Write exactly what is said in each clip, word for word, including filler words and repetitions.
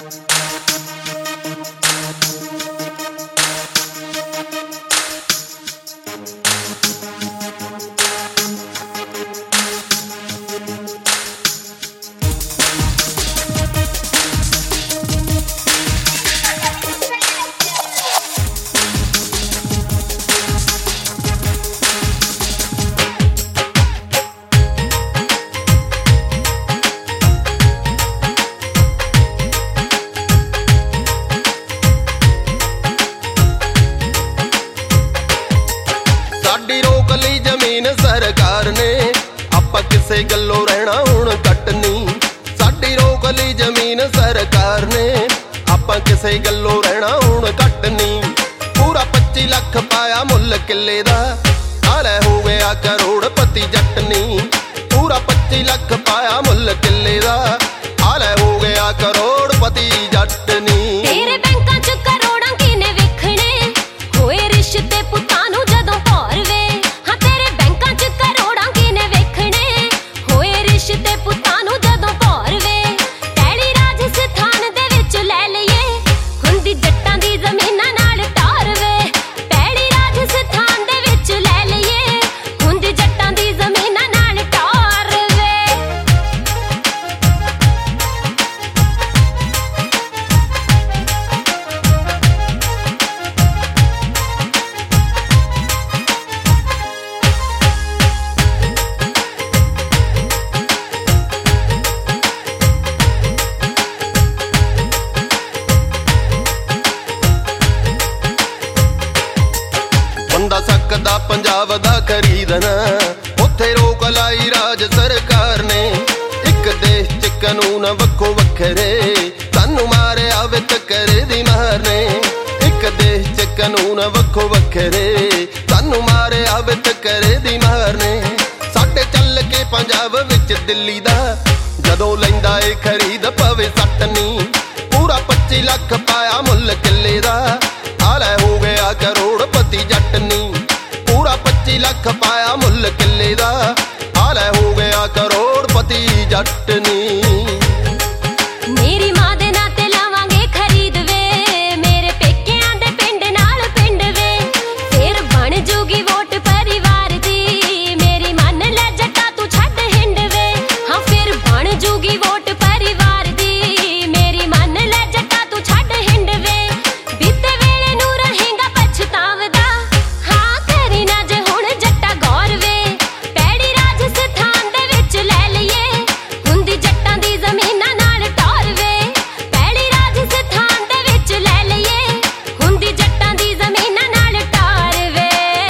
साडी रोक ली जमीन सरकार ने, आपां किसे गल्लों रहना हुण घट नहीं। साडी रोक ली जमीन सरकार ने, आपां किसे गल्लों रहना हुण घट नहीं। पूरा पच्ची लख पाया मुल किले दा, आले हो गया करोड़पति जट नहीं। पूरा पच्ची लख पाया मुल किले दा, आले हो गया करोड़पति जट नहीं। तेरे बैंकां च करोड़ां किने वेखणे, होए रिश्ते पुत्तां नूं जदों भौर वे। हां तेरे बैंकां च करोड़ां किने वेखणे, होए रिश्ते पुत्तां नूं जदों भौर वे। टैली राजस्थान दे विच लै लईए, हुंदी जट्टां दी ज़मीनां नाल टार वे। टैली राजस्थान दे विच लै लईए, हुंदी जट्टां दी ज़मीनां नाल टार वे। बंदा सकदा पंजाब दा खरीदना, उत्थे रोक लाई राज सरकार ने। एक देश च कानून वक्खो वखरे, सानू मारिया वित करे दी मार ने। एक देश च कानून वक्खो वखरे, सानू मारिया वित करे दी मार ने। साडे चल के पंजाब विच दिल्ली दा, जदों लैंदा ए खरीद पवे सट नहीं। पूरा पच्ची लख पाया मुल किले दा, आले हो गया करोड़पति जट नहीं। पूरा पच्ची लख पाया मुल किले दा, आले हो गया करोड़पति जट नहीं। मेरी मां दे नाते लावांगे खरीद वे, मेरे पेकियां दे पिंड नाल पिंड वे। फिर बन जूगी वोट परिवार दी, मेरी मन ले जट्टा तू छड्ड हिंड वे। हाँ फिर बन जूगी वोट परिवार दी, मेरी मन ले जट्टा तू छड्ड हिंड वे। बीते वेले नूं रहेगा पछतावदा, हाँ करी ना जे हुण जट्टा गौर वे। पैड़ी राजस्थान दे विच लै लईए, हुंदी जट्टां दी ज़मीनां नाल टार वे। पैड़ी राजस्थान दे विच लै लईए, हुंदी जट्टां दी ज़मीनां नाल टार वे।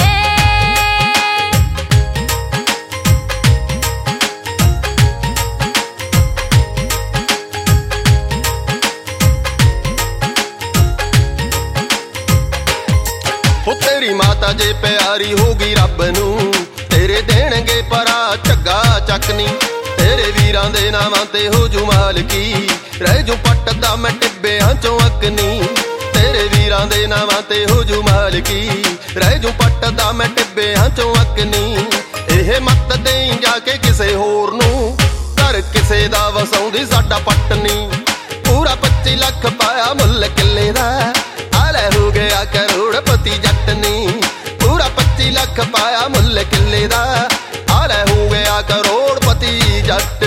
ओ तेरी माता जे प्यारी होगी रब नूं, तेरे देणगे परा झग्गा चकनी। तेरे वीरां दे नावां ते हो जू मालकी, रह जू पटदा मैं टिब्बियां चों अकनी। तेरे वीरां दे नावां ते हो जू मालकी, रह जू पटदा मैं टिब्बियां चों अकनी। एह मत देई जाके किसे होर नूं, घर किसे दा वसाउंदी साडा पटनी। पूरा पच्ची लख पाया मुल किले दा, आले हो गया करोड़पति जट नहीं। पूरा पच्ची लख पाया मुल किले दा, आले हो गया करोड़पति जट